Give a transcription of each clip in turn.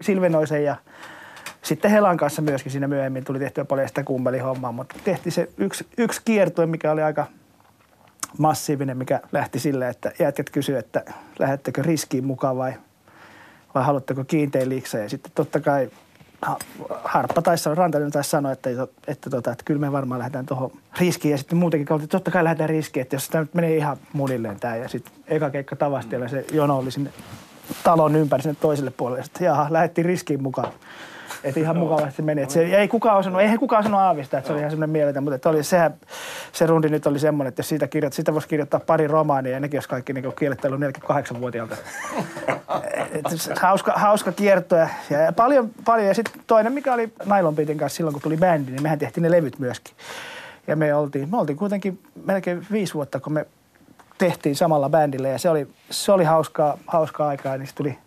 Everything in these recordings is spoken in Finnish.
Silvenoisen ja sitten Helan kanssa myöskin siinä myöhemmin tuli tehtyä paljon sitä kummelihommaa, mutta tehtiin se yksi kiertue, mikä oli aika massiivinen, mikä lähti silleen, että jätkät kysyivät, että lähdettekö riskiin mukaan vai haluatteko kiintein liiksa. Ja sitten totta kai Harppa Rantanen taisi sanoa, että kyllä me varmaan lähdetään tuohon riskiin. Ja sitten muutenkin kautta, että totta kai lähdetään riskiin, että jos tämä nyt menee ihan munilleen tämä. Ja sitten eka keikka Tavastialla se jono oli sinne talon ympäri sinne toiselle puolelle. Sitten jaha, lähdettiin riskiin mukaan. Että ihan mukavasti se meni. Eihän kukaan osannut aavistaa, että se oli ihan semmoinen mieletön. Mutta se rundi nyt oli semmoinen, että jos sitä voisi kirjoittaa pari romaania ja nekin olisi kaikki niin kiellettä ollut 48-vuotiaalta. Hauska kiertoja ja paljon. Ja sitten toinen, mikä oli Nylon Beatin kanssa silloin, kun tuli bändi, niin mehän tehtiin ne levyt myöskin. Ja me oltiin kuitenkin melkein 5 vuotta, kun me tehtiin samalla bändillä ja se oli hauskaa aikaa, niin se tuli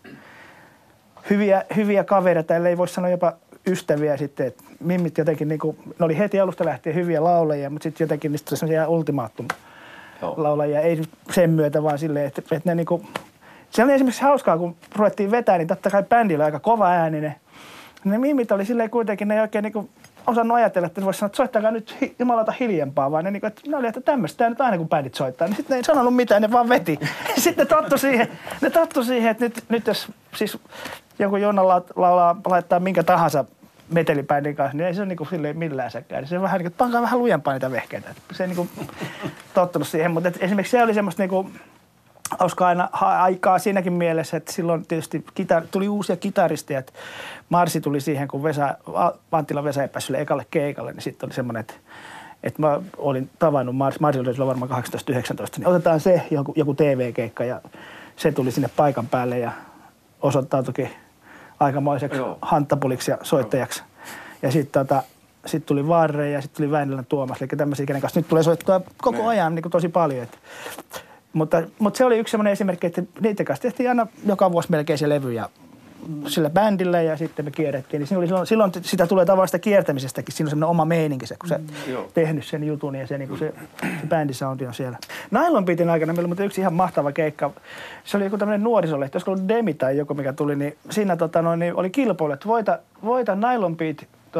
hyviä kavereita, ellei voi sanoa jopa ystäviä sitten, että mimmit jotenkin niinku, ne oli heti alusta lähtien hyviä laulajia, mutta sitten jotenkin niistä tuli sellaisia ultimaattum-laulajia, ei sen myötä vaan silleen, että ne niinku, se oli esimerkiksi hauskaa, kun ruvettiin vetää, niin totta kai bändillä aika kova ääninen. Ne mimmit oli silleen kuitenkin, ne ei oikein niinku osannut ajatella, että voisi sanoa, että soittakaa nyt jumalauta hiljempaa, vaan ne, niinku, että ne oli, että tämmöistä nyt aina kun bändit soittaa, niin sitten ne ei sanonut mitään, ne vaan veti. Sitten ne tottu siihen, että nyt jos siis joku Jonna laittaa minkä tahansa metelibändin kanssa, niin ei se ole niinku silleen millään säkään. Se on vähän niin kuin, pankaa vähän lujempaa niitä vehkeitä. Se ei niinku tottunut siihen, mutta esimerkiksi se oli semmoista niinku hauskaa aikaa siinäkin mielessä, että silloin tietysti tuli uusia kitaristeja, että Marsi tuli siihen, kun Anttila Vesa ei päässyt ekalle keikalle, niin sitten oli semmoinen, että mä olin tavannut Marsi oli silloin varmaan 18-19, niin otetaan se joku TV-keikka ja se tuli sinne paikan päälle ja osoittautuikin aikamoiseksi hanttapuliksi ja soittajaksi. Ja sitten sit tuli Varre ja sitten tuli Väinölän Tuomas, eli tämmöisiä, kenen kanssa nyt tulee soittaa koko ajan niin kuin tosi paljon. Mutta se oli yksi semmoinen esimerkki, että niiden kanssa tehtiin aina joka vuosi melkein se levy ja sillä bändillä ja sitten me kierrettiin. Niin silloin sitä tulee tavallaan sitä kiertämisestäkin, siinä on semmoinen oma meininki se, kun sä tehnyt sen jutun ja se bändisoundi on siellä. Nylon Beatin aikana meillä oli yksi ihan mahtava keikka. Se oli joku tämmöinen nuorisolehti, olisiko ollut Demi tai joku mikä tuli, niin siinä niin oli kilpailu, että voita Nylon Beat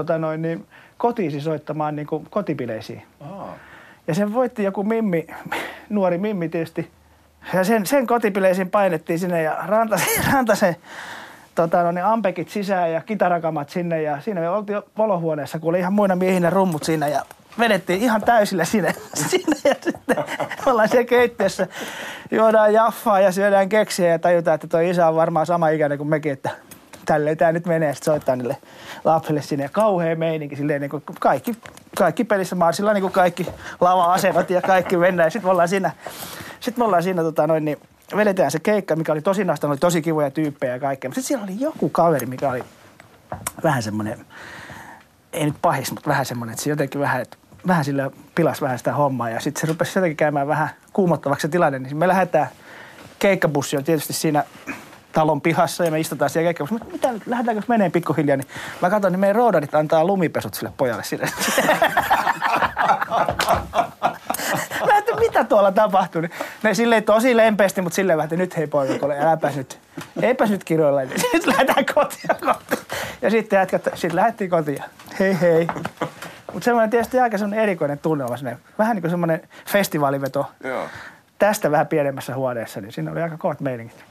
kotiisi soittamaan niin kuin kotipileisiin. Ja sen voitti joku nuori mimmi tietysti. Ja sen kotipileisiin painettiin sinne ja Rantasen ampekit sisään ja kitarakamat sinne. Ja siinä me oltiin olohuoneessa, kun oli ihan muina miehinä rummut siinä ja vedettiin ihan täysillä sinne. Ja sitten ollaan siellä keittiössä, juodaan jaffaa ja syödään keksiä ja tajutaan, että toi isä on varmaan sama ikäinen kuin mekin, että tälleen tää nyt menee, sitten soittaa niille lapsille sinne. Ja kauhea meininki, silleen niin kuin kaikki pelissä Marsilla, niin kuin kaikki lava-asenot ja kaikki mennään. Ja sitten me ollaan siinä niin vedetään se keikka, mikä oli tosi nastan, oli tosi kivoja tyyppejä ja kaikkea. Mutta sitten siellä oli joku kaveri, mikä oli vähän semmoinen, ei nyt pahis, mutta vähän semmoinen, että se jotenkin vähän sillä pilasi vähän sitä hommaa. Ja sitten se rupesi jotenkin käymään vähän kuumottavaksi se tilanne. Niin me lähdetään, keikkabussi on tietysti siinä talon pihassa ja me istutaan siellä keikkabussissa. Mutta mitä nyt, lähdetäänkö menee pikkuhiljaa? Niin mä katson, niin meidän roodarit antaa lumipesut sille pojalle sille. Mä ajattelin, mitä tuolla tapahtui. Ne silleen tosi lempeästi, mutta silleen vähän, että nyt hei poika, eipäs nyt kiroilla. Sitten lähdetään kotiin. Ja sitten lähdettiin kotiin. Hei. Mutta semmoinen tietysti aika semmoinen erikoinen tunnelma. Vähän niin kuin semmoinen festivaaliveto. Joo. Tästä vähän pienemmässä huoneessa, niin siinä oli aika kovat meiningit.